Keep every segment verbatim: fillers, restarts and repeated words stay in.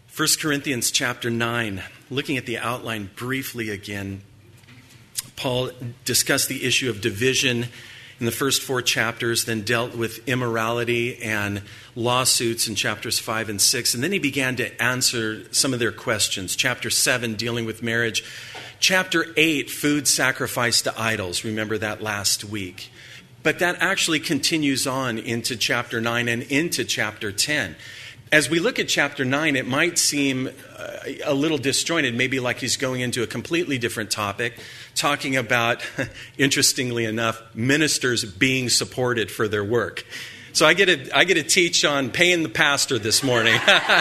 First Corinthians chapter nine, looking at the outline briefly again, Paul discussed the issue of division in the first four chapters, then dealt with immorality and lawsuits in chapters five and six, and then he began to answer some of their questions. Chapter seven, dealing with marriage. Chapter eight, food sacrificed to idols. Remember that last week. But that actually continues on into chapter nine and into chapter ten. As we look at chapter nine, it might seem uh, a little disjointed, maybe like he's going into a completely different topic, talking about, interestingly enough, ministers being supported for their work. So I get to, I get to teach on paying the pastor this morning.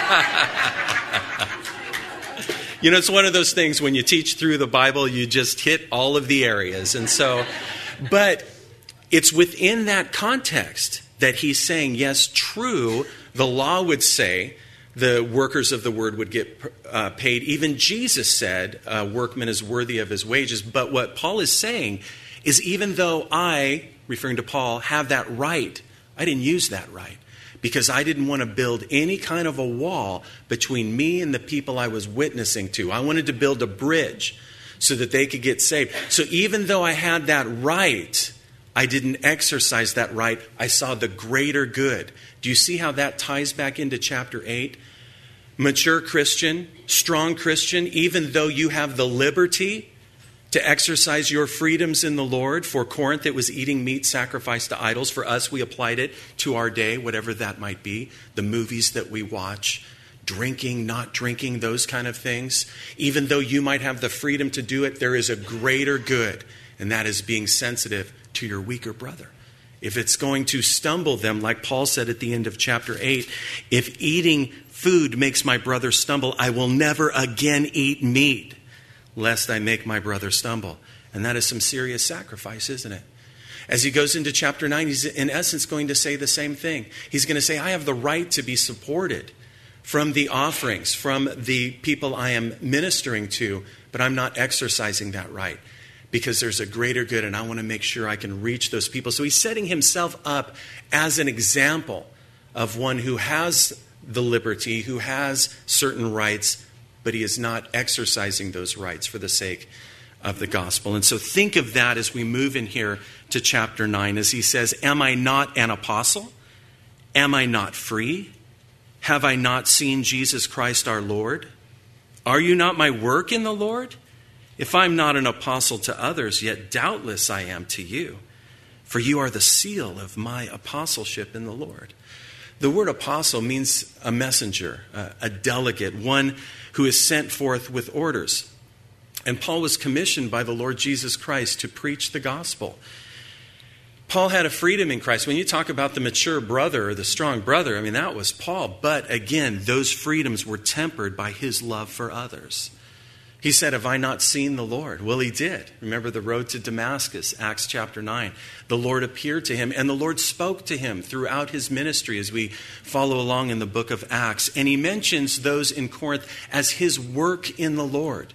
You know, it's one of those things when you teach through the Bible, you just hit all of the areas. And so, but it's within that context that he's saying, yes, true, the law would say the workers of the word would get uh, paid. Even Jesus said a workman is worthy of his wages. But what Paul is saying is even though I, referring to Paul, have that right, I didn't use that right because I didn't want to build any kind of a wall between me and the people I was witnessing to. I wanted to build a bridge so that they could get saved. So even though I had that right, I didn't exercise that right. I saw the greater good. Do you see how that ties back into chapter eight? Mature Christian, strong Christian, even though you have the liberty to exercise your freedoms in the Lord. For Corinth, it was eating meat sacrificed to idols. For us, we applied it to our day, whatever that might be. The movies that we watch, drinking, not drinking, those kind of things. Even though you might have the freedom to do it, there is a greater good, and that is being sensitive to your weaker brother. If it's going to stumble them, like Paul said at the end of chapter eight, if eating food makes my brother stumble, I will never again eat meat, lest I make my brother stumble. And that is some serious sacrifice, isn't it? As he goes into chapter nine, he's in essence going to say the same thing. He's going to say, I have the right to be supported from the offerings, from the people I am ministering to, but I'm not exercising that right. Because there's a greater good and I want to make sure I can reach those people. So he's setting himself up as an example of one who has the liberty, who has certain rights, but he is not exercising those rights for the sake of the gospel. And so think of that as we move in here to chapter nine, as he says, am I not an apostle? Am I not free? Have I not seen Jesus Christ our Lord? Are you not my work in the Lord? If I'm not an apostle to others, yet doubtless I am to you. For you are the seal of my apostleship in the Lord. The word apostle means a messenger, a delegate, one who is sent forth with orders. And Paul was commissioned by the Lord Jesus Christ to preach the gospel. Paul had a freedom in Christ. When you talk about the mature brother or the strong brother, I mean, that was Paul. But again, those freedoms were tempered by his love for others. He said, have I not seen the Lord? Well, he did. Remember the road to Damascus, Acts chapter nine. The Lord appeared to him and the Lord spoke to him throughout his ministry as we follow along in the book of Acts. And he mentions those in Corinth as his work in the Lord.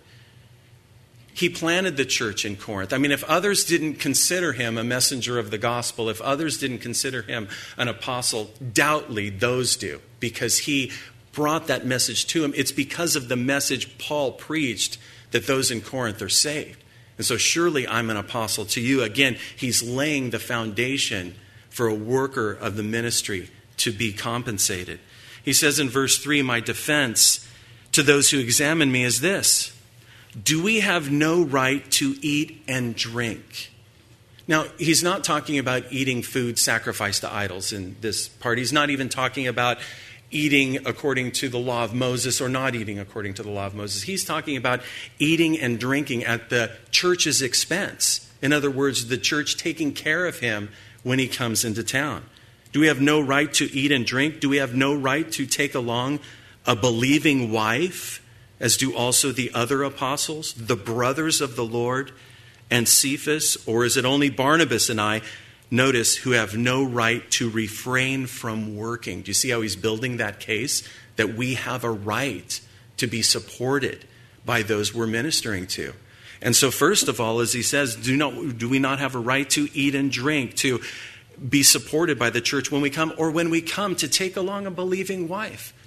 He planted the church in Corinth. I mean, if others didn't consider him a messenger of the gospel, if others didn't consider him an apostle, doubtly those do, because he brought that message to him. It's because of the message Paul preached that those in Corinth are saved. And so surely I'm an apostle to you. Again, he's laying the foundation for a worker of the ministry to be compensated. He says in verse three, my defense to those who examine me is this: do we have no right to eat and drink? Now, he's not talking about eating food sacrificed to idols in this part. He's not even talking about eating according to the law of Moses or not eating according to the law of Moses. He's talking about eating and drinking at the church's expense. In other words, the church taking care of him when he comes into town. Do we have no right to eat and drink? Do we have no right to take along a believing wife, as do also the other apostles, the brothers of the Lord, and Cephas? Or is it only Barnabas and I, notice, who have no right to refrain from working? Do you see how he's building that case? That we have a right to be supported by those we're ministering to. And so first of all, as he says, do not, do we not have a right to eat and drink, to be supported by the church when we come, or when we come to take along a believing wife,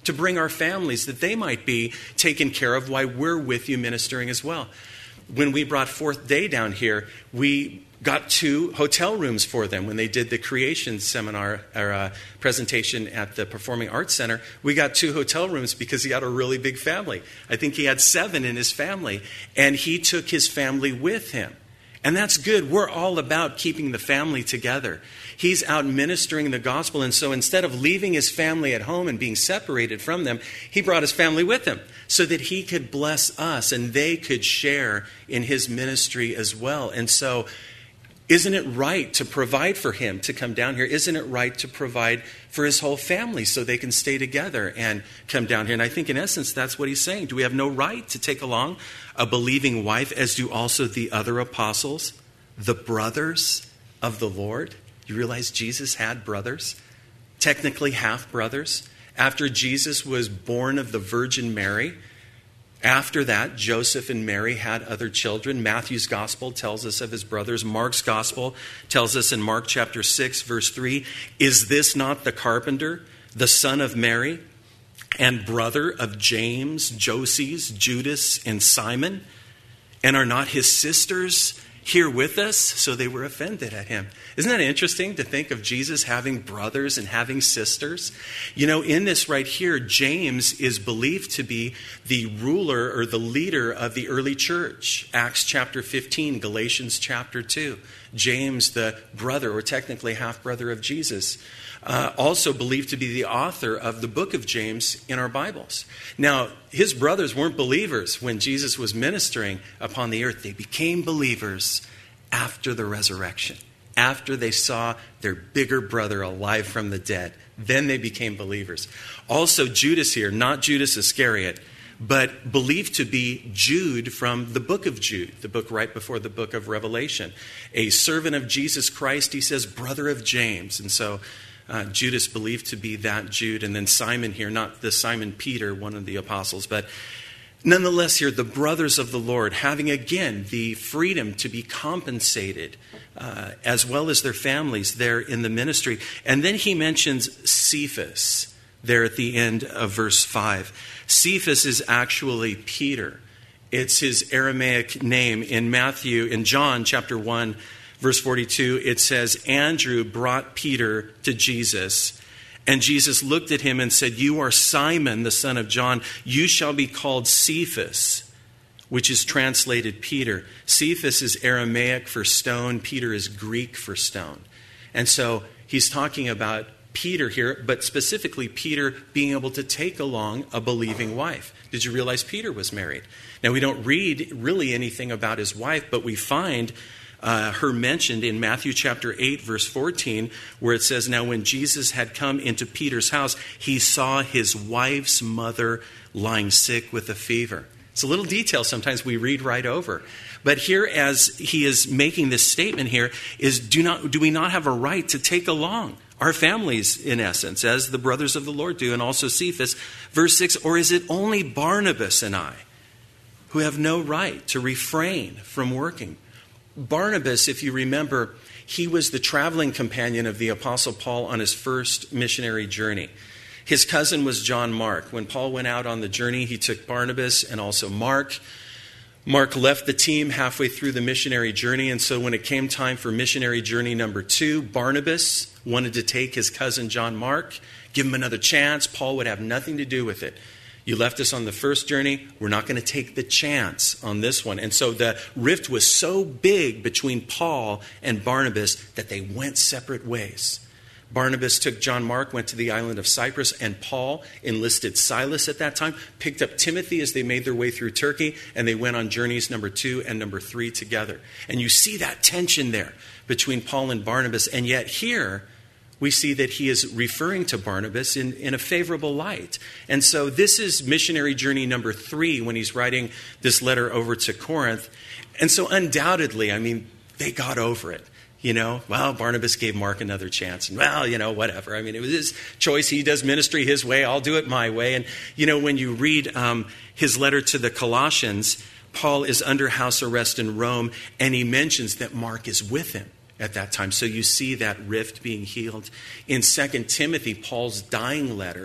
to bring our families that they might be taken care of while we're with you ministering as well. When we brought Fourth Day down here, we got two hotel rooms for them when they did the creation seminar or uh, presentation at the Performing Arts Center. We got two hotel rooms because he had a really big family. I think he had seven in his family, and he took his family with him. And that's good. We're all about keeping the family together. He's out ministering the gospel, and so instead of leaving his family at home and being separated from them, he brought his family with him so that he could bless us and they could share in his ministry as well. And so isn't it right to provide for him to come down here? Isn't it right to provide for his whole family so they can stay together and come down here? And I think in essence, that's what he's saying. Do we have no right to take along a believing wife, as do also the other apostles, the brothers of the Lord? You realize Jesus had brothers, technically half brothers. After Jesus was born of the Virgin Mary, after that, Joseph and Mary had other children. Matthew's gospel tells us of his brothers. Mark's gospel tells us in Mark chapter six, verse three, is this not the carpenter, the son of Mary, and brother of James, Joses, Judas, and Simon? And are not his sisters here with us? So they were offended at him. Isn't that interesting to think of Jesus having brothers and having sisters? You know, in this right here, James is believed to be the ruler or the leader of the early church. Acts chapter fifteen, Galatians chapter two. James, the brother, or technically half-brother of Jesus, uh, also believed to be the author of the book of James in our Bibles. Now, his brothers weren't believers when Jesus was ministering upon the earth. They became believers after the resurrection, after they saw their bigger brother alive from the dead. Then they became believers. Also, Judas here, not Judas Iscariot, but believed to be Jude from the book of Jude, the book right before the book of Revelation. A servant of Jesus Christ, he says, brother of James. And so uh, Judas believed to be that Jude. And then Simon here, not the Simon Peter, one of the apostles, but nonetheless here, the brothers of the Lord, having again the freedom to be compensated uh, as well as their families there in the ministry. And then he mentions Cephas there at the end of verse five. Cephas is actually Peter. It's his Aramaic name. In Matthew, in John chapter one, verse forty-two, it says, Andrew brought Peter to Jesus. And Jesus looked at him and said, you are Simon, the son of John. You shall be called Cephas, which is translated Peter. Cephas is Aramaic for stone. Peter is Greek for stone. And so he's talking about Peter here, but specifically Peter being able to take along a believing wife. Did you realize Peter was married? Now, we don't read really anything about his wife, but we find uh, her mentioned in Matthew chapter eight, verse fourteen, where it says, now when Jesus had come into Peter's house, he saw his wife's mother lying sick with a fever. It's a little detail sometimes we read right over. But here, as he is making this statement here, is do not do we not have a right to take along our families, in essence, as the brothers of the Lord do, and also Cephas? Verse six, or is it only Barnabas and I who have no right to refrain from working? Barnabas, if you remember, he was the traveling companion of the Apostle Paul on his first missionary journey. His cousin was John Mark. When Paul went out on the journey, he took Barnabas and also Mark. Mark left the team halfway through the missionary journey, and so when it came time for missionary journey number two, Barnabas wanted to take his cousin John Mark, give him another chance. Paul would have nothing to do with it. You left us on the first journey. We're not going to take the chance on this one. And so the rift was so big between Paul and Barnabas that they went separate ways. Barnabas took John Mark, went to the island of Cyprus, and Paul enlisted Silas at that time, picked up Timothy as they made their way through Turkey, and they went on journeys number two and number three together. And you see that tension there between Paul and Barnabas, and yet here we see that he is referring to Barnabas in, in a favorable light. And so this is missionary journey number three when he's writing this letter over to Corinth. And so undoubtedly, I mean, they got over it. You know, well, Barnabas gave Mark another chance. And, well, you know, whatever. I mean, it was his choice. He does ministry his way. I'll do it my way. And, you know, when you read um, his letter to the Colossians, Paul is under house arrest in Rome, and he mentions that Mark is with him at that time. So you see that rift being healed. In Second Timothy, Paul's dying letter,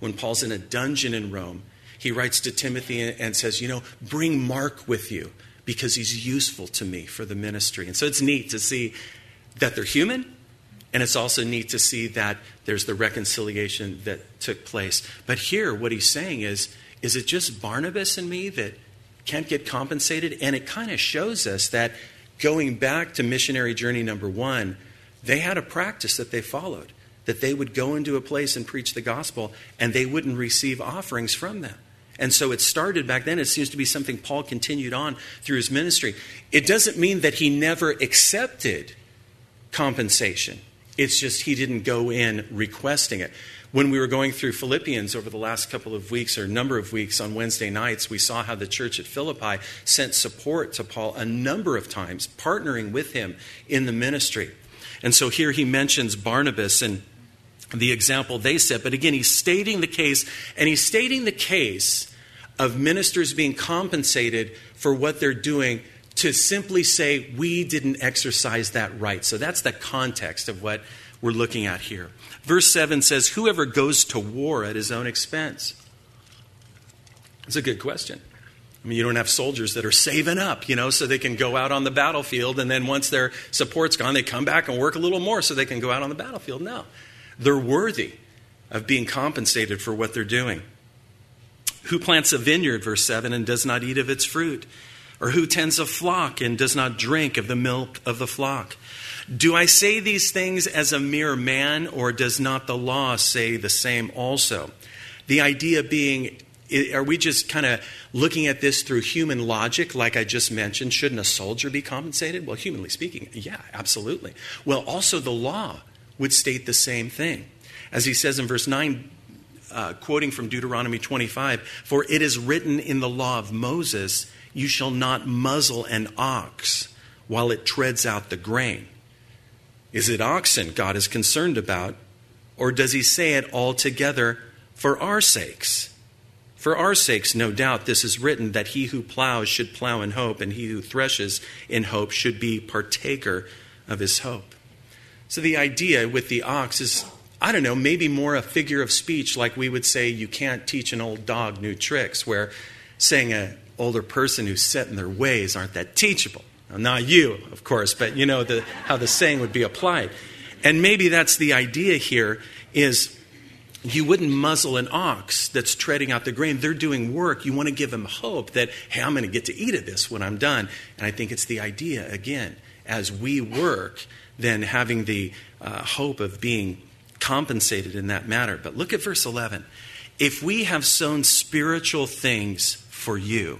when Paul's in a dungeon in Rome, he writes to Timothy and says, you know, bring Mark with you because he's useful to me for the ministry. And so it's neat to see that they're human, and it's also neat to see that there's the reconciliation that took place. But here, what he's saying is, is it just Barnabas and me that can't get compensated? And it kind of shows us that going back to missionary journey number one, they had a practice that they followed, that they would go into a place and preach the gospel, and they wouldn't receive offerings from them. And so it started back then. It seems to be something Paul continued on through his ministry. It doesn't mean that he never accepted compensation. It's just he didn't go in requesting it. When we were going through Philippians over the last couple of weeks or number of weeks on Wednesday nights, we saw how the church at Philippi sent support to Paul a number of times, partnering with him in the ministry. And so here he mentions Barnabas and the example they set. But again, he's stating the case, and he's stating the case of ministers being compensated for what they're doing to simply say, we didn't exercise that right. So that's the context of what we're looking at here. Verse seven says, whoever goes to war at his own expense. It's a good question. I mean, you don't have soldiers that are saving up, you know, so they can go out on the battlefield, and then once their support's gone, they come back and work a little more so they can go out on the battlefield. No. They're worthy of being compensated for what they're doing. Who plants a vineyard, verse seven, and does not eat of its fruit? Or who tends a flock and does not drink of the milk of the flock? Do I say these things as a mere man, or does not the law say the same also? The idea being, are we just kind of looking at this through human logic, like I just mentioned? Shouldn't a soldier be compensated? Well, humanly speaking, yeah, absolutely. Well, also the law would state the same thing. As he says in verse nine, uh, quoting from Deuteronomy twenty-five, for it is written in the law of Moses, you shall not muzzle an ox while it treads out the grain. Is it oxen God is concerned about, or does he say it altogether for our sakes? For our sakes, no doubt, this is written that he who plows should plow in hope, and he who threshes in hope should be partaker of his hope. So the idea with the ox is, I don't know, maybe more a figure of speech, like we would say you can't teach an old dog new tricks, where saying an older person who's set in their ways aren't that teachable. Now, not you, of course, but you know the, how the saying would be applied. And maybe that's the idea here, is you wouldn't muzzle an ox that's treading out the grain. They're doing work. You want to give them hope that, hey, I'm going to get to eat of this when I'm done. And I think it's the idea, again, as we work, then having the uh, hope of being compensated in that matter. But look at verse eleven. If we have sown spiritual things for you,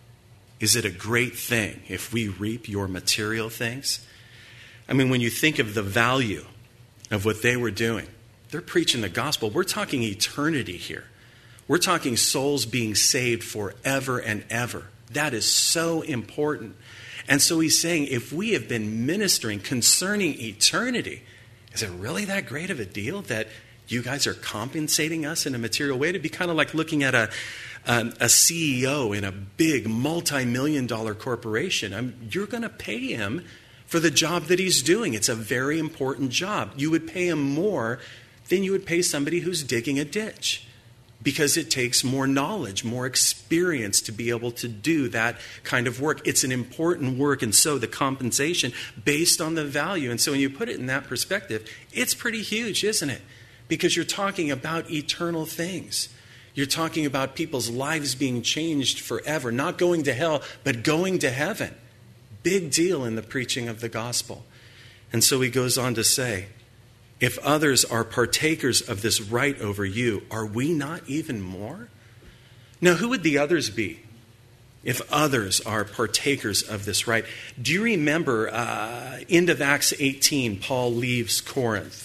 is it a great thing if we reap your material things? I mean, when you think of the value of what they were doing, they're preaching the gospel. We're talking eternity here. We're talking souls being saved forever and ever. That is so important. And so he's saying, if we have been ministering concerning eternity, is it really that great of a deal that you guys are compensating us in a material way? It'd be kind of like looking at a Um, a C E O in a big multi-million dollar corporation. I mean, you're going to pay him for the job that he's doing. It's a very important job. You would pay him more than you would pay somebody who's digging a ditch, because it takes more knowledge, more experience to be able to do that kind of work. It's an important work, and so the compensation based on the value. And so when you put it in that perspective, it's pretty huge, isn't it? Because you're talking about eternal things. You're talking about people's lives being changed forever, not going to hell, but going to heaven. Big deal in the preaching of the gospel. And so he goes on to say, if others are partakers of this right over you, are we not even more? Now, who would the others be if others are partakers of this right? Do you remember, uh, end of Acts eighteen, Paul leaves Corinth.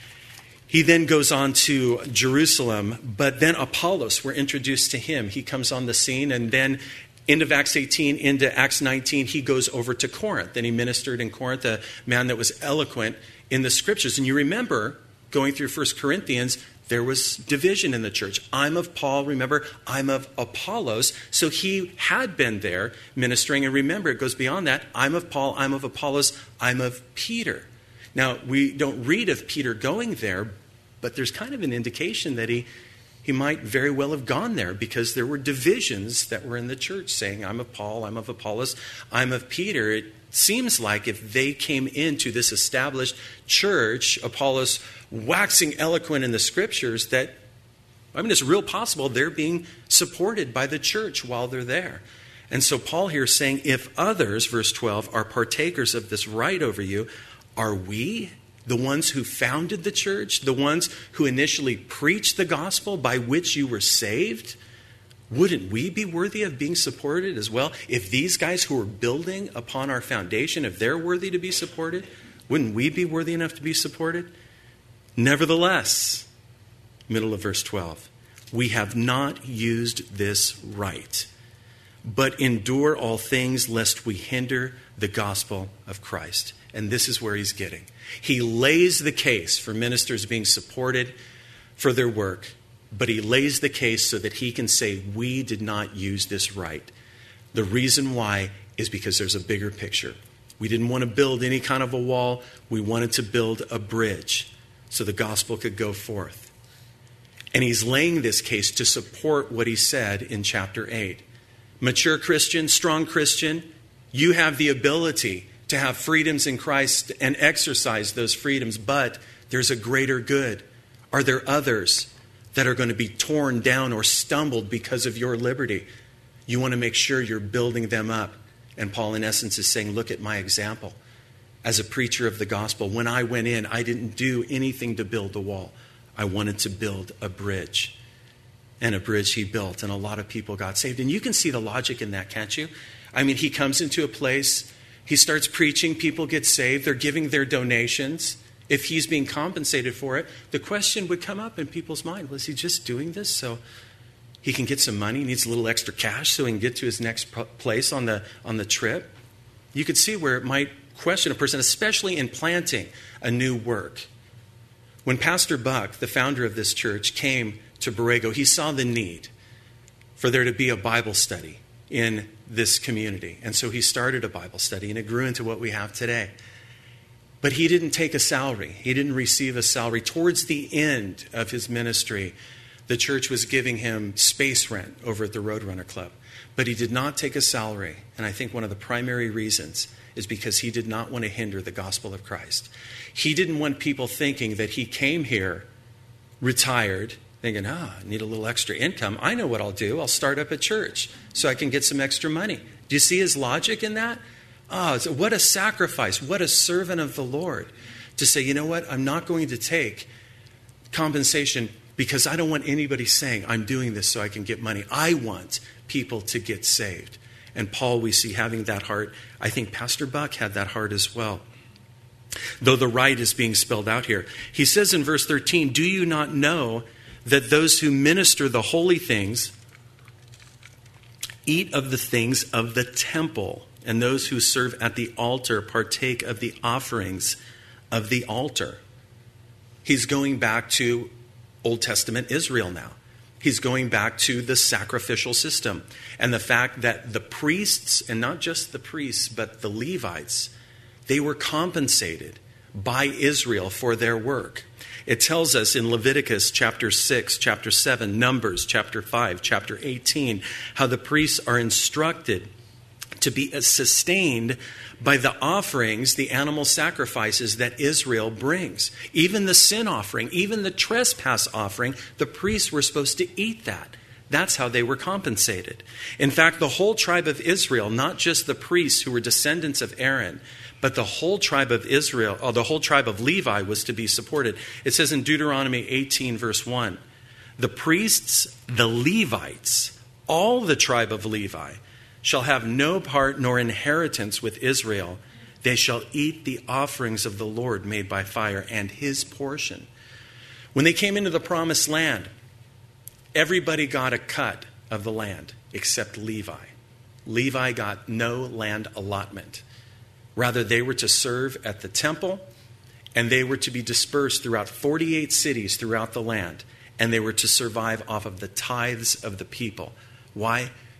He then goes on to Jerusalem, but then Apollos, we're introduced to him. He comes on the scene, and then end of Acts eighteen, into Acts nineteen, he goes over to Corinth. And he ministered in Corinth, a man that was eloquent in the scriptures. And you remember, going through First Corinthians, there was division in the church. I'm of Paul, remember, I'm of Apollos. So he had been there ministering. And remember, it goes beyond that. I'm of Paul, I'm of Apollos, I'm of Peter. Now, we don't read of Peter going there, but there's kind of an indication that he, he might very well have gone there because there were divisions that were in the church saying, I'm of Paul, I'm of Apollos, I'm of Peter. It seems like if they came into this established church, Apollos waxing eloquent in the scriptures, that, I mean, it's real possible they're being supported by the church while they're there. And so Paul here is saying, if others, verse twelve, are partakers of this right over you, are we the ones who founded the church, the ones who initially preached the gospel by which you were saved? Wouldn't we be worthy of being supported as well? If these guys who are building upon our foundation, if they're worthy to be supported, wouldn't we be worthy enough to be supported? Nevertheless, middle of verse twelve, we have not used this right, but endure all things lest we hinder the gospel of Christ. And this is where he's getting. He lays the case for ministers being supported for their work, but he lays the case so that he can say, we did not use this right. The reason why is because there's a bigger picture. We didn't want to build any kind of a wall. We wanted to build a bridge so the gospel could go forth. And he's laying this case to support what he said in chapter eight. Mature Christian, strong Christian, you have the ability to have freedoms in Christ and exercise those freedoms, but there's a greater good. Are there others that are going to be torn down or stumbled because of your liberty? You want to make sure you're building them up. And Paul, in essence, is saying, look at my example. As a preacher of the gospel, when I went in, I didn't do anything to build a wall. I wanted to build a bridge. And a bridge he built, and a lot of people got saved. And you can see the logic in that, can't you? I mean, he comes into a place, he starts preaching, people get saved, they're giving their donations. If he's being compensated for it, the question would come up in people's mind, was he just doing this so he can get some money, needs a little extra cash so he can get to his next place on the, on the trip? You could see where it might question a person, especially in planting a new work. When Pastor Buck, the founder of this church, came to Borrego, he saw the need for there to be a Bible study in this community. And so he started a Bible study, and it grew into what we have today. But he didn't take a salary. He didn't receive a salary. Towards the end of his ministry, the church was giving him space rent over at the Roadrunner Club. But he did not take a salary. And I think one of the primary reasons is because he did not want to hinder the gospel of Christ. He didn't want people thinking that he came here, retired, thinking, ah, I need a little extra income. I know what I'll do. I'll start up a church so I can get some extra money. Do you see his logic in that? Ah, oh, what a sacrifice. What a servant of the Lord to say, you know what? I'm not going to take compensation because I don't want anybody saying I'm doing this so I can get money. I want people to get saved. And Paul, we see having that heart. I think Pastor Buck had that heart as well. Though the right is being spelled out here. He says in verse thirteen, do you not know that those who minister the holy things eat of the things of the temple, and those who serve at the altar partake of the offerings of the altar? He's going back to Old Testament Israel now. He's going back to the sacrificial system and the fact that the priests, and not just the priests, but the Levites, they were compensated by Israel for their work. It tells us in Leviticus chapter six, chapter seven, Numbers chapter five, chapter eighteen, how the priests are instructed to be sustained by the offerings, the animal sacrifices that Israel brings. Even the sin offering, even the trespass offering, the priests were supposed to eat that. That's how they were compensated. In fact, the whole tribe of Israel, not just the priests who were descendants of Aaron, but the whole tribe of Israel, or the whole tribe of Levi was to be supported. It says in Deuteronomy eighteen, verse one, the priests, the Levites, all the tribe of Levi, shall have no part nor inheritance with Israel. They shall eat the offerings of the Lord made by fire and his portion. When they came into the promised land, everybody got a cut of the land except Levi. Levi got no land allotment. Rather, they were to serve at the temple, and they were to be dispersed throughout forty-eight cities throughout the land, and they were to survive off of the tithes of the people. Why?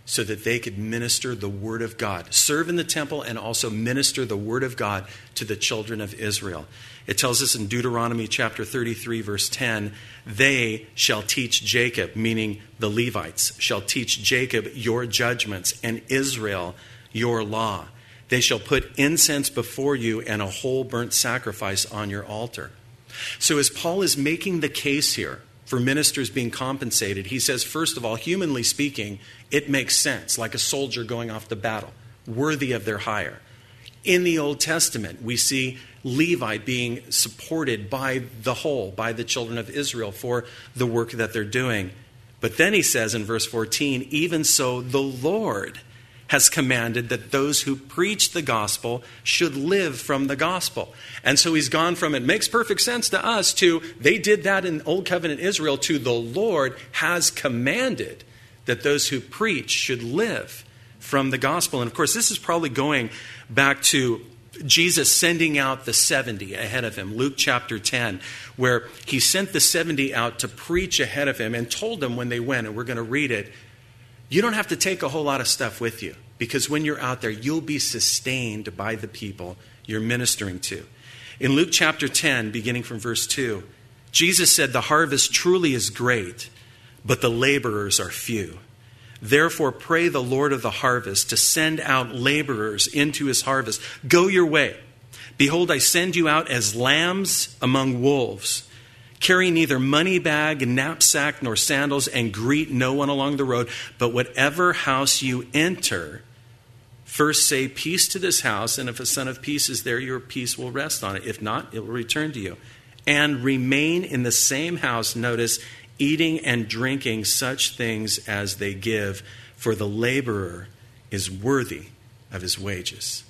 so that they could minister the word of God, serve in the temple and also minister the word of God to the children of Israel. It tells us in Deuteronomy chapter thirty-three, verse ten, they shall teach Jacob, meaning the Levites, shall teach Jacob your judgments and Israel your law. They shall put incense before you and a whole burnt sacrifice on your altar. So as Paul is making the case here for ministers being compensated, he says, first of all, humanly speaking, it makes sense, like a soldier going off to battle, worthy of their hire. In the Old Testament, we see Levi being supported by the whole, by the children of Israel for the work that they're doing. But then he says in verse fourteen, even so the Lord has commanded that those who preach the gospel should live from the gospel. And so he's gone from it makes perfect sense to us to they did that in Old Covenant Israel to the Lord has commanded that those who preach should live from the gospel. And of course, this is probably going back to Jesus sending out the seventy ahead of him, Luke chapter ten, where he sent the seventy out to preach ahead of him and told them when they went, and we're going to read it, you don't have to take a whole lot of stuff with you, because when you're out there, you'll be sustained by the people you're ministering to. In Luke chapter ten, beginning from verse two, Jesus said, the harvest truly is great, but the laborers are few. Therefore, pray the Lord of the harvest to send out laborers into his harvest. Go your way. Behold, I send you out as lambs among wolves. Carry neither money bag, knapsack, nor sandals, and greet no one along the road. But whatever house you enter, first say, peace to this house, and if a son of peace is there, your peace will rest on it. If not, it will return to you. And remain in the same house, notice, eating and drinking such things as they give, for the laborer is worthy of his wages.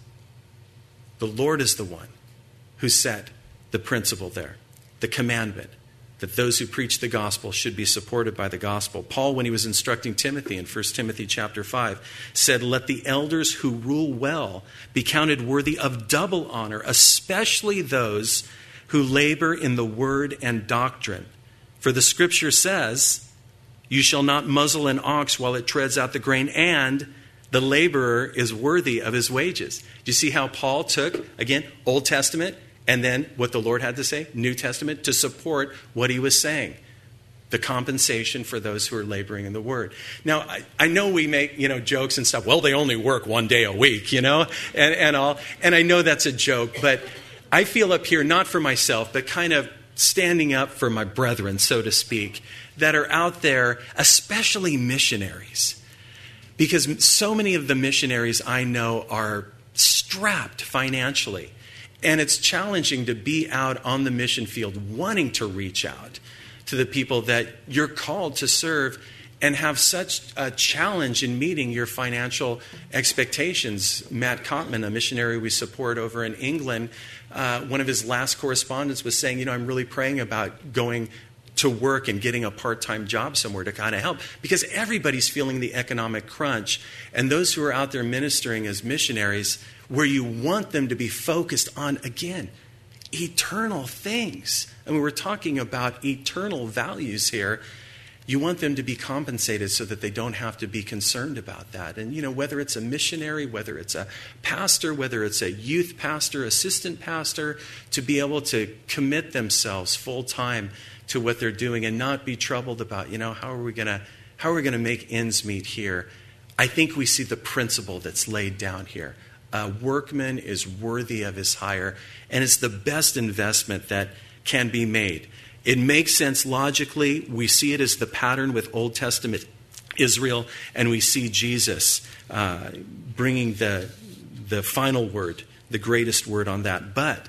The Lord is the one who set the principle there, the commandment, that those who preach the gospel should be supported by the gospel. Paul, when he was instructing Timothy in First Timothy chapter five, said, let the elders who rule well be counted worthy of double honor, especially those who labor in the word and doctrine. For the scripture says, you shall not muzzle an ox while it treads out the grain, and the laborer is worthy of his wages. Do you see how Paul took, again, Old Testament, and then what the Lord had to say, New Testament, to support what he was saying? The compensation for those who are laboring in the word. Now, I, I know we make, you know, jokes and stuff. Well, they only work one day a week, you know, and, and all. And I know that's a joke, but I feel up here, not for myself, but kind of standing up for my brethren, so to speak, that are out there, especially missionaries. Because so many of the missionaries I know are strapped financially. And it's challenging to be out on the mission field wanting to reach out to the people that you're called to serve and have such a challenge in meeting your financial expectations. Matt Kottman, a missionary we support over in England, uh, one of his last correspondence was saying, you know, I'm really praying about going to work and getting a part-time job somewhere to kind of help, because everybody's feeling the economic crunch. And those who are out there ministering as missionaries, where you want them to be focused on, again, eternal things. I mean, we're talking about eternal values here. You want them to be compensated so that they don't have to be concerned about that. And, you know, whether it's a missionary, whether it's a pastor, whether it's a youth pastor, assistant pastor, to be able to commit themselves full time to what they're doing and not be troubled about, you know, how are we going to how are we going to make ends meet here? I think we see the principle that's laid down here. A workman is worthy of his hire, and it's the best investment that can be made. It makes sense logically. We see it as the pattern with Old Testament Israel, and we see Jesus uh, bringing the, the final word, the greatest word on that. But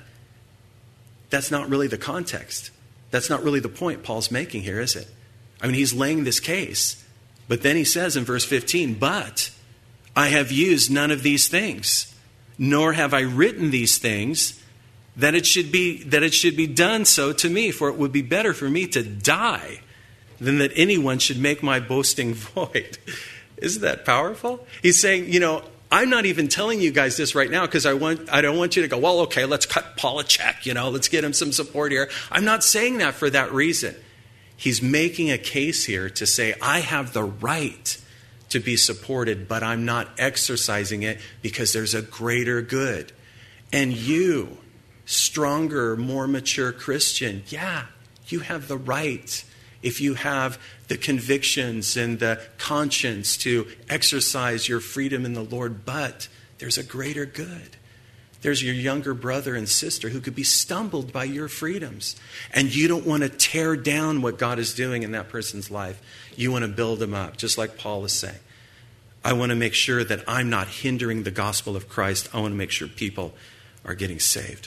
that's not really the context. That's not really the point Paul's making here, is it? I mean, he's laying this case, but then he says in verse fifteen, but I have used none of these things, nor have I written these things, that it should be that it should be done so to me, for it would be better for me to die than that anyone should make my boasting void. Isn't that powerful? He's saying, you know, I'm not even telling you guys this right now because I want I don't want you to go, well, okay, let's cut Paul a check, you know, let's get him some support here. I'm not saying that for that reason. He's making a case here to say, I have the right to be supported, but I'm not exercising it because there's a greater good. And you, stronger, more mature Christian, yeah, you have the right, if you have the convictions and the conscience, to exercise your freedom in the Lord, but there's a greater good. There's your younger brother and sister who could be stumbled by your freedoms. And you don't want to tear down what God is doing in that person's life. You want to build them up, just like Paul is saying. I want to make sure that I'm not hindering the gospel of Christ. I want to make sure people are getting saved.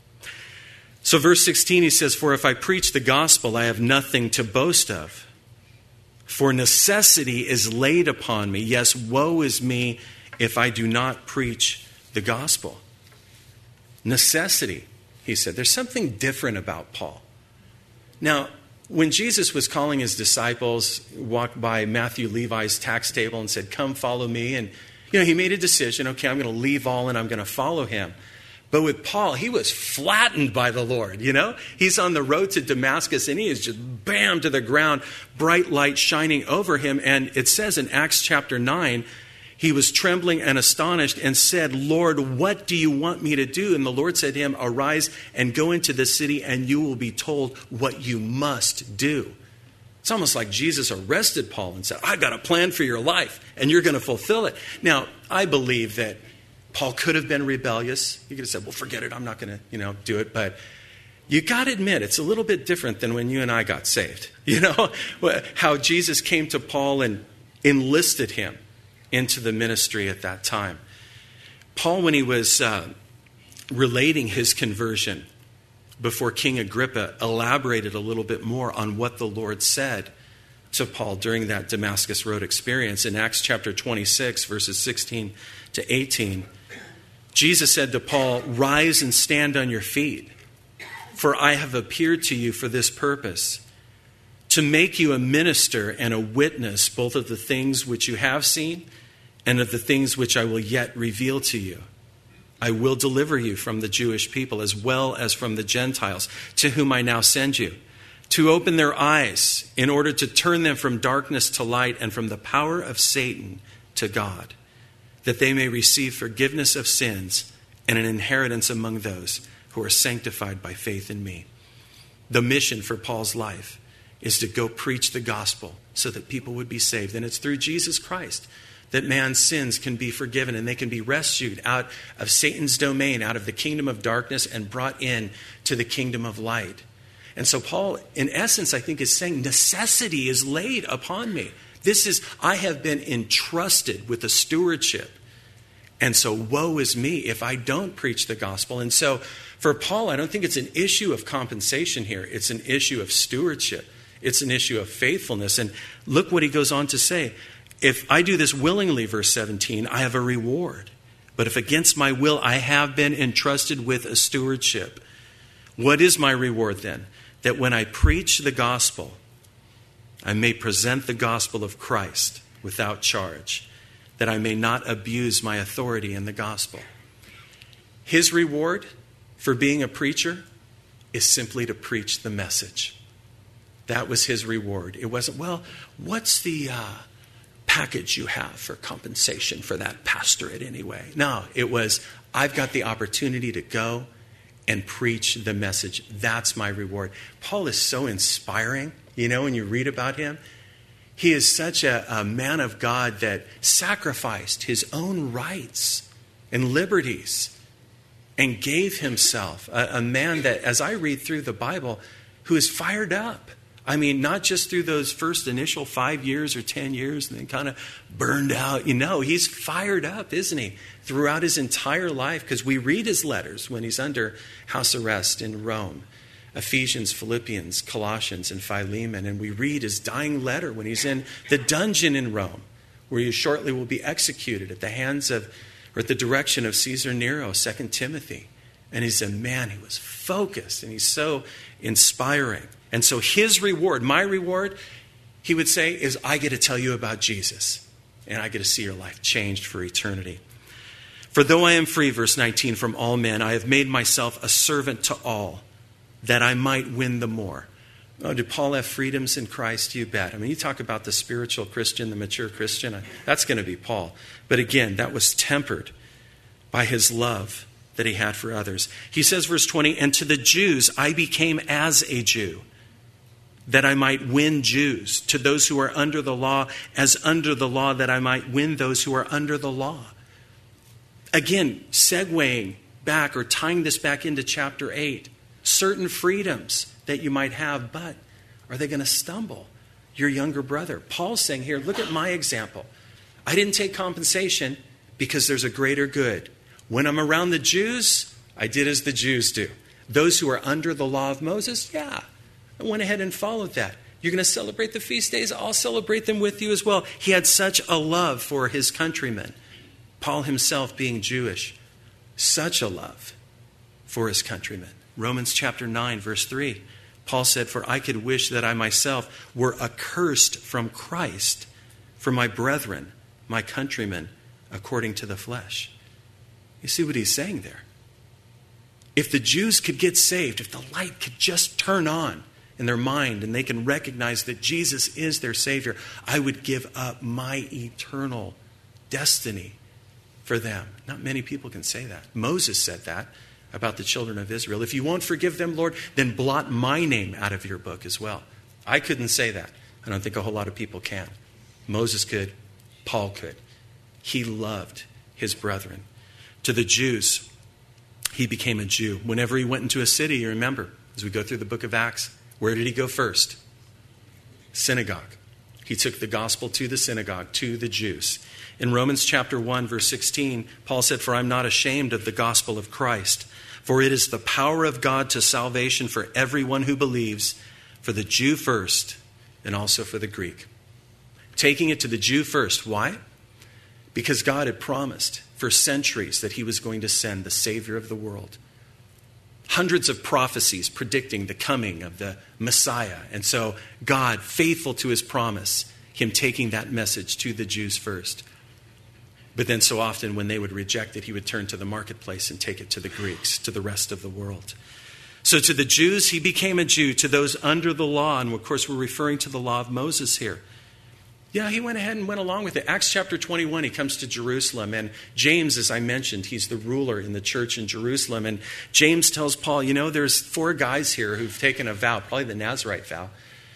So verse sixteen, he says, for if I preach the gospel, I have nothing to boast of. For necessity is laid upon me. Yes, woe is me if I do not preach the gospel. Necessity, he said. There's something different about Paul. Now, when Jesus was calling his disciples, walked by Matthew Levi's tax table and said, come follow me. And, you know, he made a decision. Okay, I'm going to leave all and I'm going to follow him. But with Paul, he was flattened by the Lord, you know. He's on the road to Damascus and he is just bam to the ground, bright light shining over him. And it says in Acts chapter nine, he was trembling and astonished and said, Lord, what do you want me to do? And the Lord said to him, arise and go into the city and you will be told what you must do. It's almost like Jesus arrested Paul and said, I've got a plan for your life and you're going to fulfill it. Now, I believe that Paul could have been rebellious. He could have said, well, forget it. I'm not going to, you know, do it. But you got to admit, it's a little bit different than when you and I got saved. You know, how Jesus came to Paul and enlisted him into the ministry at that time. Paul, when he was uh, relating his conversion before King Agrippa, elaborated a little bit more on what the Lord said to Paul during that Damascus Road experience. In Acts chapter twenty-six, verses sixteen to eighteen, Jesus said to Paul, rise and stand on your feet, for I have appeared to you for this purpose, to make you a minister and a witness both of the things which you have seen and of the things which I will yet reveal to you. I will deliver you from the Jewish people as well as from the Gentiles, to whom I now send you, to open their eyes in order to turn them from darkness to light and from the power of Satan to God, that they may receive forgiveness of sins and an inheritance among those who are sanctified by faith in me. The mission for Paul's life is to go preach the gospel so that people would be saved. And it's through Jesus Christ that man's sins can be forgiven and they can be rescued out of Satan's domain, out of the kingdom of darkness, and brought in to the kingdom of light. And so Paul, in essence, I think is saying necessity is laid upon me. This is, I have been entrusted with a stewardship. And so woe is me if I don't preach the gospel. And so for Paul, I don't think it's an issue of compensation here. It's an issue of stewardship. It's an issue of faithfulness. And look what he goes on to say. If I do this willingly, verse seventeen, I have a reward. But if against my will, I have been entrusted with a stewardship. What is my reward then? That when I preach the gospel, I may present the gospel of Christ without charge, that I may not abuse my authority in the gospel. His reward for being a preacher is simply to preach the message. That was his reward. It wasn't, well, what's the uh, package you have for compensation for that pastorate anyway? No, it was, I've got the opportunity to go and preach the message. That's my reward. Paul is so inspiring, you know, when you read about him. He is such a, a man of God that sacrificed his own rights and liberties and gave himself. A, a man that, as I read through the Bible, who is fired up. I mean, not just through those first initial five years or ten years and then kind of burned out. You know, he's fired up, isn't he? Throughout his entire life, because we read his letters when he's under house arrest in Rome. Ephesians, Philippians, Colossians, and Philemon. And we read his dying letter when he's in the dungeon in Rome, where he shortly will be executed at the hands of, or at the direction of Caesar Nero, Second Timothy. And he's a man who was focused, and he's so inspiring. And so his reward, my reward, he would say, is I get to tell you about Jesus. And I get to see your life changed for eternity. For though I am free, verse nineteen, from all men, I have made myself a servant to all, that I might win the more. Oh, did Paul have freedoms in Christ? You bet. I mean, you talk about the spiritual Christian, the mature Christian, that's going to be Paul. But again, that was tempered by his love that he had for others. He says, verse twenty, and to the Jews I became as a Jew, that I might win Jews. To those who are under the law, as under the law, that I might win those who are under the law. Again, segueing back or tying this back into chapter eight, certain freedoms that you might have, but are they going to stumble your younger brother? Paul's saying here, look at my example. I didn't take compensation because there's a greater good. When I'm around the Jews, I did as the Jews do. Those who are under the law of Moses, yeah, I went ahead and followed that. You're going to celebrate the feast days? I'll celebrate them with you as well. He had such a love for his countrymen. Paul himself being Jewish, such a love for his countrymen. Romans chapter nine, verse three, Paul said, for I could wish that I myself were accursed from Christ for my brethren, my countrymen, according to the flesh. You see what he's saying there? If the Jews could get saved, if the light could just turn on in their mind and they can recognize that Jesus is their Savior, I would give up my eternal destiny for them. Not many people can say that. Moses said that about the children of Israel. If you won't forgive them, Lord, then blot my name out of your book as well. I couldn't say that. I don't think a whole lot of people can. Moses could. Paul could. He loved his brethren. To the Jews, he became a Jew. Whenever he went into a city, you remember, as we go through the book of Acts, where did he go first? Synagogue. He took the gospel to the synagogue, to the Jews. In Romans chapter one, verse sixteen, Paul said, for I'm not ashamed of the gospel of Christ, for it is the power of God to salvation for everyone who believes, for the Jew first, and also for the Greek. Taking it to the Jew first. Why? Because God had promised for centuries that he was going to send the Savior of the world. Hundreds of prophecies predicting the coming of the Messiah. And so God, faithful to his promise, him taking that message to the Jews first. But then so often when they would reject it, he would turn to the marketplace and take it to the Greeks, to the rest of the world. So to the Jews, he became a Jew. To those under the law, and of course we're referring to the law of Moses here. Yeah, he went ahead and went along with it. Acts chapter twenty-one, he comes to Jerusalem. And James, as I mentioned, he's the ruler in the church in Jerusalem. And James tells Paul, you know, there's four guys here who've taken a vow, probably the Nazirite vow.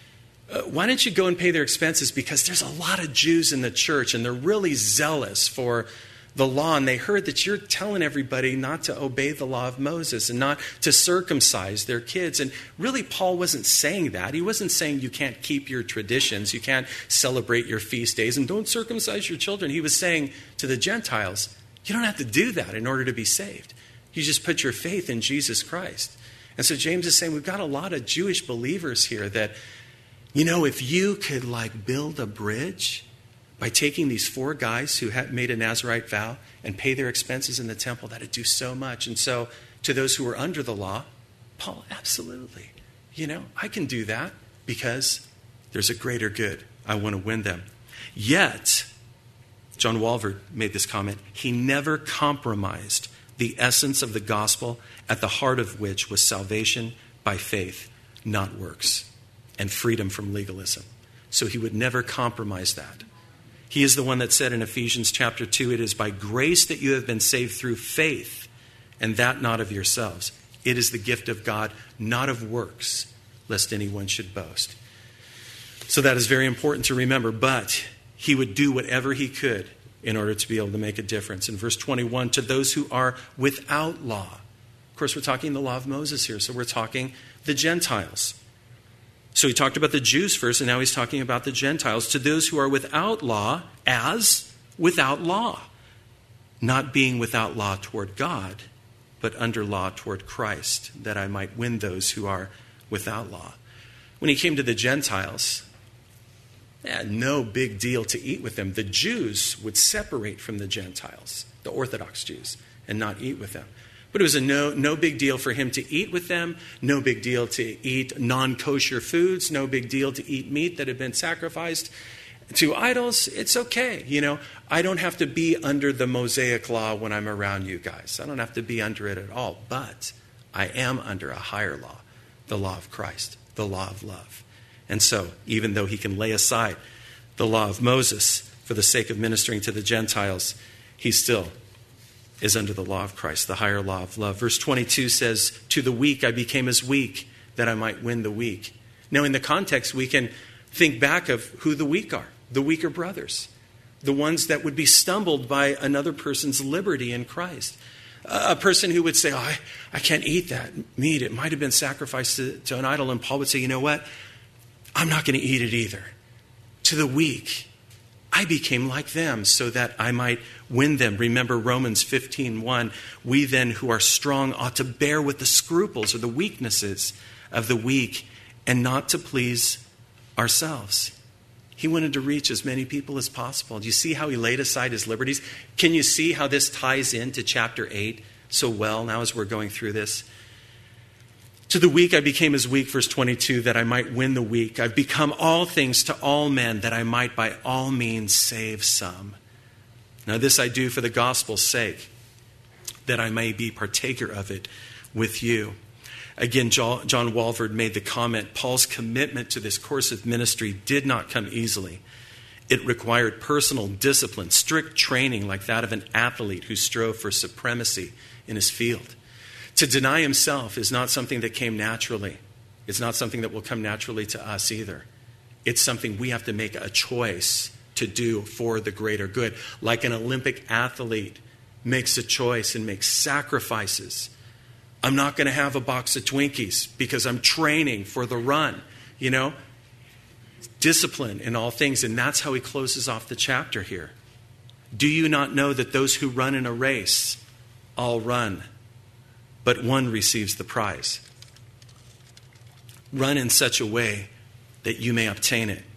Uh, why don't you go and pay their expenses? Because there's a lot of Jews in the church, and they're really zealous for the law. And they heard that you're telling everybody not to obey the law of Moses and not to circumcise their kids. And really, Paul wasn't saying that. He wasn't saying you can't keep your traditions, you can't celebrate your feast days, and don't circumcise your children. He was saying to the Gentiles, you don't have to do that in order to be saved. You just put your faith in Jesus Christ. And so James is saying we've got a lot of Jewish believers here that, you know, if you could like build a bridge by taking these four guys who had made a Nazirite vow and pay their expenses in the temple, that'd do so much. And so to those who are under the law, Paul, absolutely. You know, I can do that because there's a greater good. I want to win them. Yet, John Walvoord made this comment, he never compromised the essence of the gospel, at the heart of which was salvation by faith, not works, and freedom from legalism. So he would never compromise that. He is the one that said in Ephesians chapter two, it is by grace that you have been saved through faith, and that not of yourselves. It is the gift of God, not of works, lest anyone should boast. So that is very important to remember, but he would do whatever he could in order to be able to make a difference. In verse twenty-one, to those who are without law. Of course, we're talking the law of Moses here, so we're talking the Gentiles. So he talked about the Jews first, and now he's talking about the Gentiles. To those who are without law, as without law. Not being without law toward God, but under law toward Christ, that I might win those who are without law. When he came to the Gentiles, yeah, no big deal to eat with them. The Jews would separate from the Gentiles, the Orthodox Jews, and not eat with them. But it was a no, no big deal for him to eat with them, no big deal to eat non-kosher foods, no big deal to eat meat that had been sacrificed to idols. It's okay. You know, I don't have to be under the Mosaic law when I'm around you guys. I don't have to be under it at all. But I am under a higher law, the law of Christ. the law of love. And so, even though he can lay aside the law of Moses for the sake of ministering to the Gentiles, he still is under the law of Christ, the higher law of love. Verse twenty-two says, to the weak I became as weak, that I might win the weak. Now, in the context, we can think back of who the weak are, the weaker brothers, the ones that would be stumbled by another person's liberty in Christ. A person who would say, oh, I, I can't eat that meat. It might have been sacrificed to, to an idol. And Paul would say, you know what? I'm not going to eat it either. To the weak, I became like them so that I might win them. Remember Romans fifteen one. We then who are strong ought to bear with the scruples or the weaknesses of the weak and not to please ourselves. He wanted to reach as many people as possible. Do you see how he laid aside his liberties? Can you see how this ties into chapter eight so well now as we're going through this? To the weak I became as weak, verse twenty-two, that I might win the weak. I've become all things to all men, that I might by all means save some. Now this I do for the gospel's sake, that I may be partaker of it with you. Again, John Walvoord made the comment, Paul's commitment to this course of ministry did not come easily. It required personal discipline, strict training like that of an athlete who strove for supremacy in his field. To deny himself is not something that came naturally. It's not something that will come naturally to us either. It's something we have to make a choice to do for the greater good. Like an Olympic athlete makes a choice and makes sacrifices. I'm not going to have a box of Twinkies because I'm training for the run. You know, discipline in all things. And that's how he closes off the chapter here. Do you not know that those who run in a race all run, but one receives the prize? Run in such a way that you may obtain it.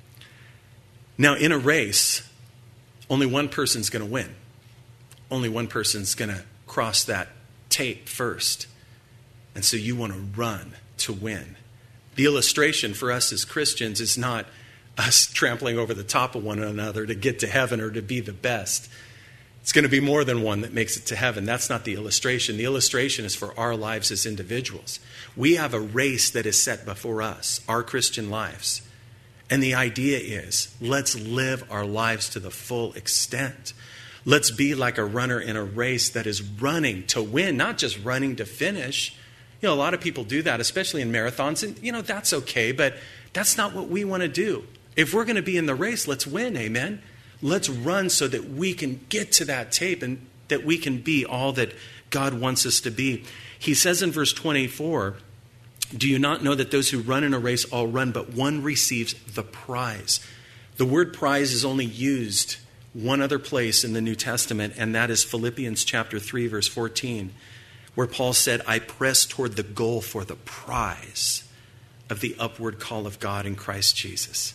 Now, in a race, only one person's going to win. Only one person's going to cross that tape first. And so you want to run to win. The illustration for us as Christians is not us trampling over the top of one another to get to heaven or to be the best. It's going to be more than one that makes it to heaven. That's not the illustration. The illustration is for our lives as individuals. We have a race that is set before us, our Christian lives. And the idea is, let's live our lives to the full extent. Let's be like a runner in a race that is running to win, not just running to finish. You know, a lot of people do that, especially in marathons. And, you know, that's okay, but that's not what we want to do. If we're going to be in the race, let's win, amen? Let's run so that we can get to that tape and that we can be all that God wants us to be. He says in verse twenty-four, do you not know that those who run in a race all run, but one receives the prize? The word prize is only used one other place in the New Testament, and that is Philippians chapter three, verse fourteen, where Paul said, I press toward the goal for the prize of the upward call of God in Christ Jesus.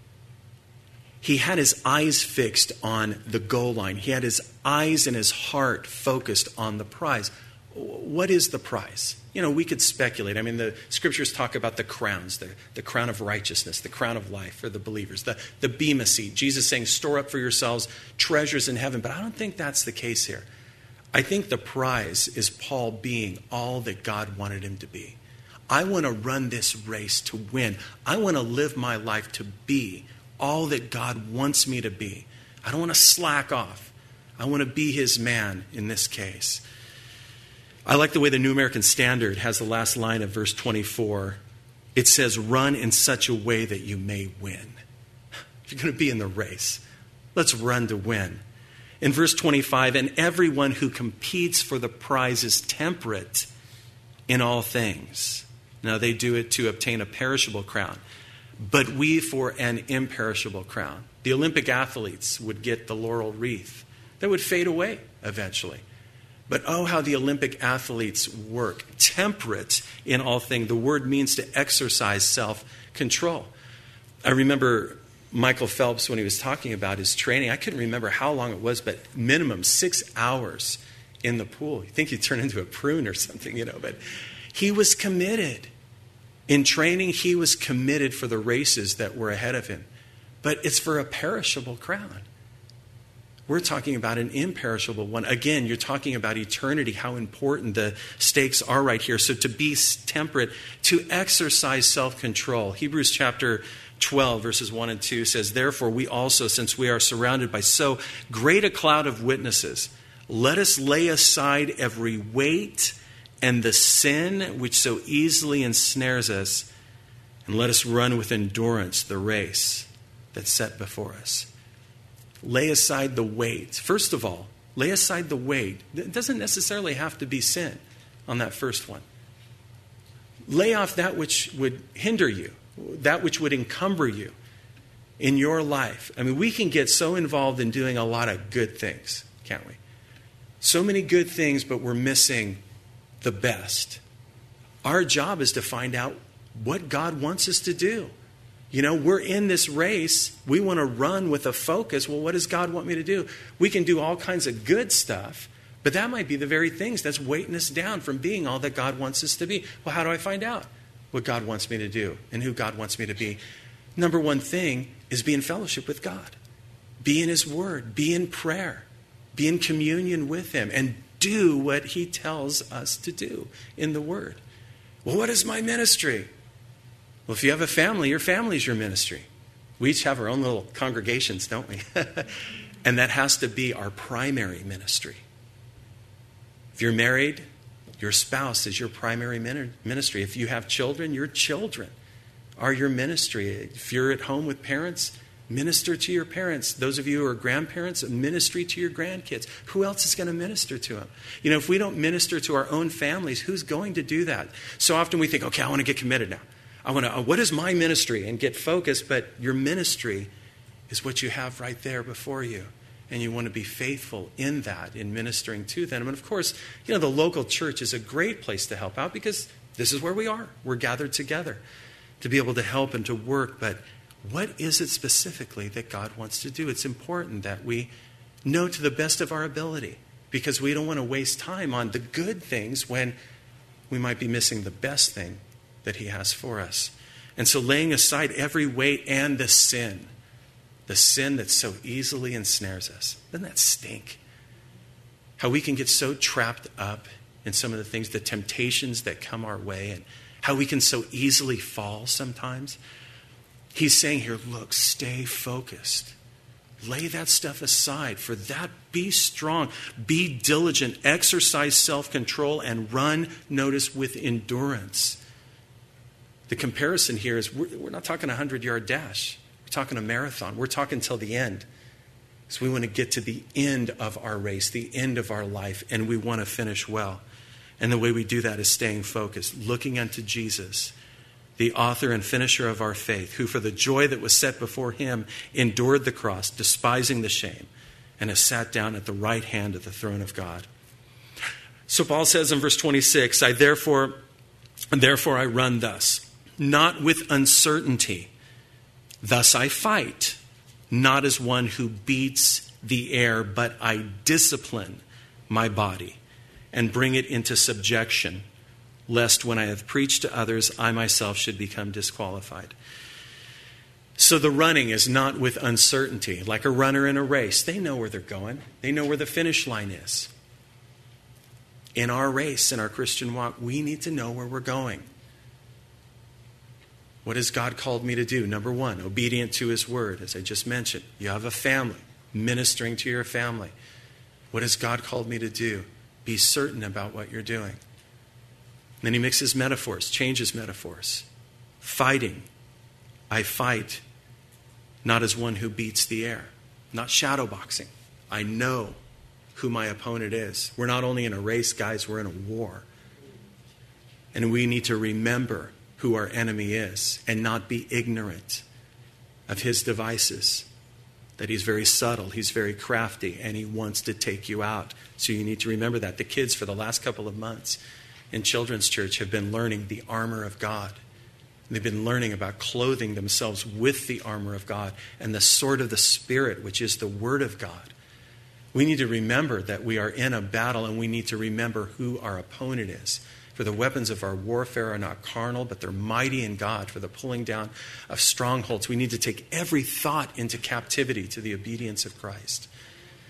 He had his eyes fixed on the goal line. He had his eyes and his heart focused on the prize. What is the prize? You know, we could speculate. I mean, the scriptures talk about the crowns, the, the crown of righteousness, the crown of life for the believers, the, the bema seat. Jesus saying, store up for yourselves treasures in heaven. But I don't think that's the case here. I think the prize is Paul being all that God wanted him to be. I want to run this race to win. I want to live my life to be all that God wants me to be. I don't want to slack off. I want to be his man in this case. I like the way the New American Standard has the last line of verse twenty-four. It says, run in such a way that you may win. If you're going to be in the race, let's run to win. In verse twenty-five, and everyone who competes for the prize is temperate in all things. Now they do it to obtain a perishable crown, but we for an imperishable crown. The Olympic athletes would get the laurel wreath that would fade away eventually. But oh, how the Olympic athletes work. Temperate in all things. The word means to exercise self-control. I remember Michael Phelps, when he was talking about his training, I couldn't remember how long it was, but minimum six hours in the pool. You think he'd turn into a prune or something, you know, but he was committed. In training, he was committed for the races that were ahead of him. But it's for a perishable crown. We're talking about an imperishable one. Again, you're talking about eternity, how important the stakes are right here. So to be temperate, to exercise self-control. Hebrews chapter twelve, verses one and two says, therefore we also, since we are surrounded by so great a cloud of witnesses, let us lay aside every weight and the sin which so easily ensnares us, and let us run with endurance the race that's set before us. Lay aside the weight. First of all, lay aside the weight. It doesn't necessarily have to be sin on that first one. Lay off that which would hinder you, that which would encumber you in your life. I mean, we can get so involved in doing a lot of good things, can't we? So many good things, but we're missing the best. Our job is to find out what God wants us to do. You know, we're in this race. We want to run with a focus. Well, what does God want me to do? We can do all kinds of good stuff, but that might be the very things that's weighting us down from being all that God wants us to be. Well, how do I find out what God wants me to do and who God wants me to be? Number one thing is be in fellowship with God. Be in His Word. Be in prayer. Be in communion with Him and do what He tells us to do in the Word. Well, what is my ministry? Well, if you have a family, your family's your ministry. We each have our own little congregations, don't we? And that has to be our primary ministry. If you're married, your spouse is your primary ministry. If you have children, your children are your ministry. If you're at home with parents, minister to your parents. Those of you who are grandparents, ministry to your grandkids. Who else is going to minister to them? You know, if we don't minister to our own families, who's going to do that? So often we think, okay, I want to get committed now. I want to, what is my ministry? And get focused, but your ministry is what you have right there before you. And you want to be faithful in that, in ministering to them. And of course, you know, the local church is a great place to help out because this is where we are. We're gathered together to be able to help and to work. But what is it specifically that God wants to do? It's important that we know to the best of our ability because we don't want to waste time on the good things when we might be missing the best thing that He has for us. And so laying aside every weight and the sin, the sin that so easily ensnares us. Doesn't that stink? How we can get so trapped up in some of the things, the temptations that come our way, and how we can so easily fall sometimes. He's saying here, look, stay focused. Lay that stuff aside. For that, be strong. Be diligent. Exercise self-control and run, notice, with endurance. The comparison here is we're, we're not talking a hundred-yard dash. We're talking a marathon. We're talking till the end. So we want to get to the end of our race, the end of our life, and we want to finish well. And the way we do that is staying focused, looking unto Jesus, the author and finisher of our faith, who for the joy that was set before Him endured the cross, despising the shame, and has sat down at the right hand of the throne of God. So Paul says in verse twenty-six, I therefore, therefore I run thus, not with uncertainty. Thus I fight, not as one who beats the air, but I discipline my body and bring it into subjection, lest when I have preached to others, I myself should become disqualified. So the running is not with uncertainty. Like a runner in a race, they know where they're going. They know where the finish line is. In our race, in our Christian walk, we need to know where we're going. What has God called me to do? Number one, obedient to His Word, as I just mentioned. You have a family, ministering to your family. What has God called me to do? Be certain about what you're doing. And then he mixes metaphors, changes metaphors. Fighting. I fight not as one who beats the air. Not shadow boxing. I know who my opponent is. We're not only in a race, guys, we're in a war. And we need to remember who our enemy is and not be ignorant of his devices. That he's very subtle, he's very crafty, and he wants to take you out. So you need to remember that. The kids for the last couple of months in Children's Church have been learning the armor of God. They've been learning about clothing themselves with the armor of God and the sword of the Spirit, which is the Word of God. We need to remember that we are in a battle, and we need to remember who our opponent is. For the weapons of our warfare are not carnal, but they're mighty in God for the pulling down of strongholds. We need to take every thought into captivity to the obedience of Christ.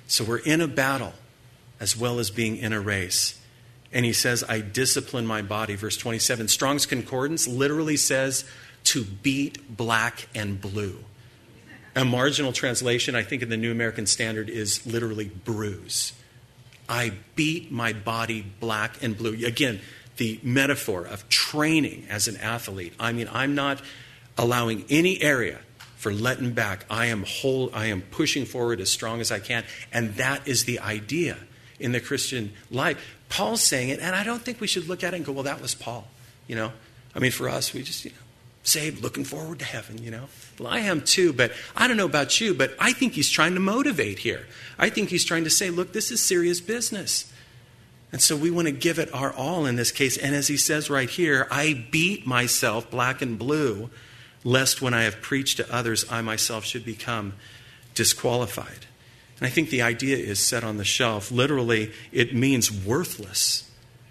So we're in a battle as well as being in a race. And he says, I discipline my body. Verse twenty-seven, Strong's Concordance literally says to beat black and blue. A marginal translation, I think in the New American Standard, is literally bruise. I beat my body black and blue. Again, the metaphor of training as an athlete. I mean, I'm not allowing any area for letting back. I am whole, I am pushing forward as strong as I can. And that is the idea in the Christian life. Paul's saying it, and I don't think we should look at it and go, well, that was Paul. You know, I mean, for us, we just, you know, saved, looking forward to heaven, you know. Well, I am too, but I don't know about you, but I think he's trying to motivate here. I think he's trying to say, look, this is serious business. And so we want to give it our all in this case. And as he says right here, I beat myself black and blue, lest when I have preached to others, I myself should become disqualified. And I think the idea is set on the shelf. Literally, it means worthless.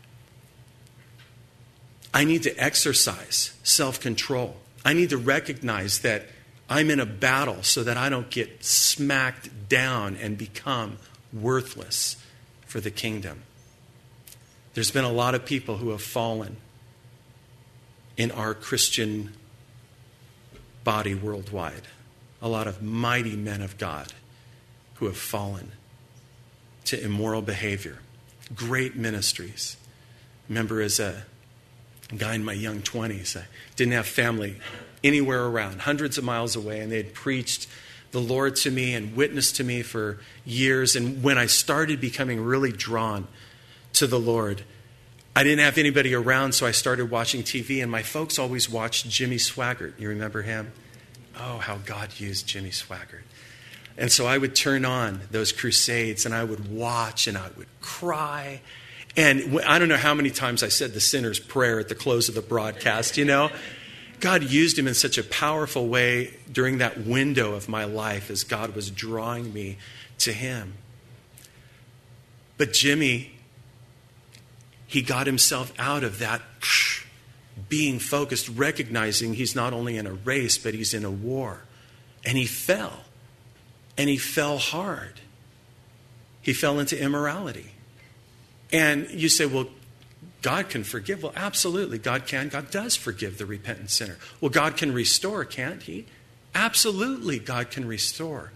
I need to exercise self-control. I need to recognize that I'm in a battle so that I don't get smacked down and become worthless for the kingdom. There's been a lot of people who have fallen in our Christian body worldwide. A lot of mighty men of God who have fallen to immoral behavior. Great ministries. Remember, as a guy in my young twenties, I didn't have family anywhere around, hundreds of miles away, and they had preached the Lord to me and witnessed to me for years. And when I started becoming really drawn to the Lord, I didn't have anybody around, so I started watching T V, and my folks always watched Jimmy Swaggart. You remember him? Oh, how God used Jimmy Swaggart. And so I would turn on those crusades, and I would watch, and I would cry. And I don't know how many times I said the sinner's prayer at the close of the broadcast, you know. God used him in such a powerful way during that window of my life as God was drawing me to him. But Jimmy, he got himself out of that being focused, recognizing he's not only in a race, but he's in a war. And he fell. And he fell hard. He fell into immorality. And you say, well, God can forgive. Well, absolutely, God can. God does forgive the repentant sinner. Well, God can restore, can't he? Absolutely, God can restore.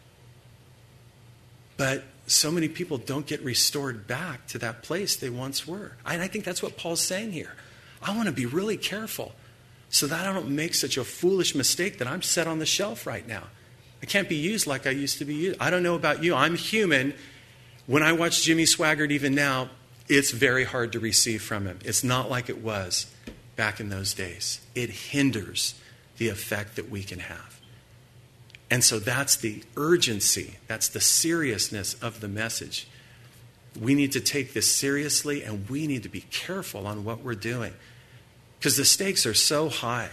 But so many people don't get restored back to that place they once were. And I think that's what Paul's saying here. I want to be really careful so that I don't make such a foolish mistake that I'm set on the shelf right now. I can't be used like I used to be used. I don't know about you. I'm human. When I watch Jimmy Swaggart even now, it's very hard to receive from him. It's not like it was back in those days. It hinders the effect that we can have. And so that's the urgency. That's the seriousness of the message. We need to take this seriously, and we need to be careful on what we're doing, because the stakes are so high.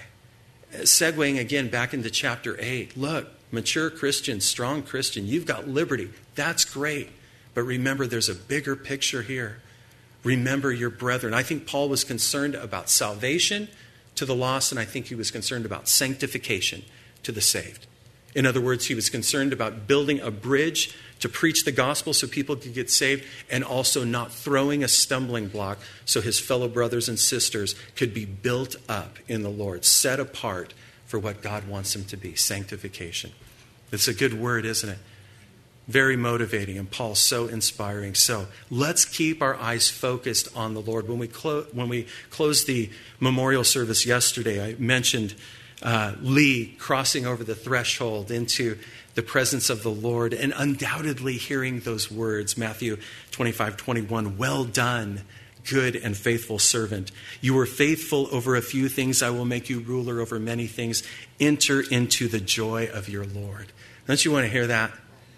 Segueing again back into chapter eight. Look, mature Christian, strong Christian, you've got liberty. That's great. But remember, there's a bigger picture here. Remember your brethren. I think Paul was concerned about salvation to the lost, and I think he was concerned about sanctification to the saved. In other words, he was concerned about building a bridge to preach the gospel so people could get saved, and also not throwing a stumbling block so his fellow brothers and sisters could be built up in the Lord, set apart for what God wants them to be, sanctification. It's a good word, isn't it? Very motivating, and Paul's so inspiring. So let's keep our eyes focused on the Lord. When we, clo- when we closed the memorial service yesterday, I mentioned uh, Lee crossing over the threshold into the presence of the Lord, and undoubtedly hearing those words, Matthew twenty-five twenty-one, well done, good and faithful servant. You were faithful over a few things. I will make you ruler over many things. Enter into the joy of your Lord. Don't you want to hear that?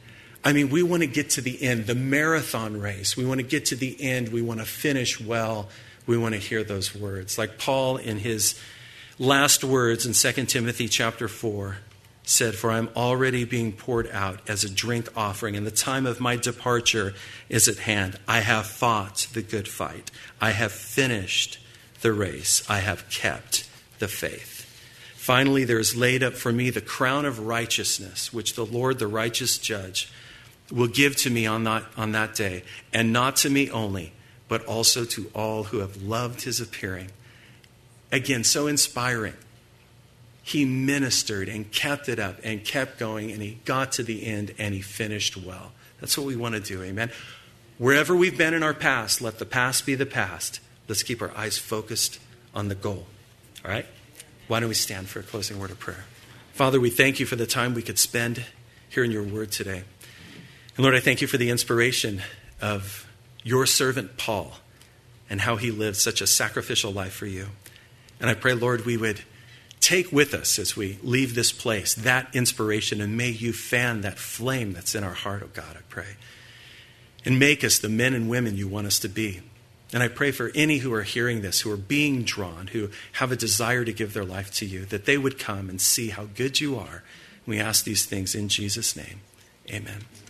I mean, we want to get to the end, the marathon race. We want to get to the end. We want to finish well. We want to hear those words. Like Paul in his last words in Second Timothy chapter four said, for I am already being poured out as a drink offering, and the time of my departure is at hand. I have fought the good fight. I have finished the race. I have kept the faith. Finally, there is laid up for me the crown of righteousness, which the Lord, the righteous judge, will give to me on that, on that day, and not to me only, but also to all who have loved his appearing. Again, so inspiring. He ministered and kept it up and kept going, and he got to the end and he finished well. That's what we want to do, amen? Wherever we've been in our past, let the past be the past. Let's keep our eyes focused on the goal, all right? Why don't we stand for a closing word of prayer? Father, we thank you for the time we could spend here in your word today. And Lord, I thank you for the inspiration of your servant Paul and how he lived such a sacrificial life for you. And I pray, Lord, we would take with us as we leave this place that inspiration, and may you fan that flame that's in our heart, oh God, I pray. And make us the men and women you want us to be. And I pray for any who are hearing this, who are being drawn, who have a desire to give their life to you, that they would come and see how good you are. We ask these things in Jesus' name. Amen.